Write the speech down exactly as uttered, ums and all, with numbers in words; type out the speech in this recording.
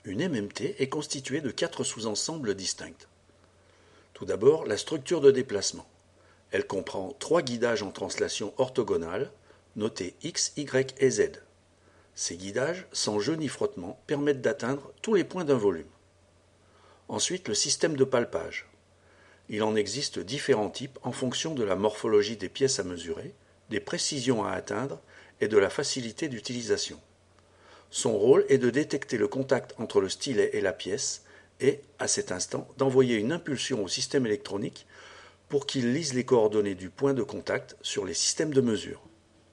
Une M M T est constituée de quatre sous-ensembles distincts. Tout d'abord, la structure de déplacement. Elle comprend trois guidages en translation orthogonale, notés X, Y et Z. Ces guidages, sans jeu ni frottement, permettent d'atteindre tous les points d'un volume. Ensuite, le système de palpage. Il en existe différents types en fonction de la morphologie des pièces à mesurer, des précisions à atteindre et de la facilité d'utilisation. Son rôle est de détecter le contact entre le stylet et la pièce et, à cet instant, d'envoyer une impulsion au système électronique pour qu'il lise les coordonnées du point de contact sur les systèmes de mesure.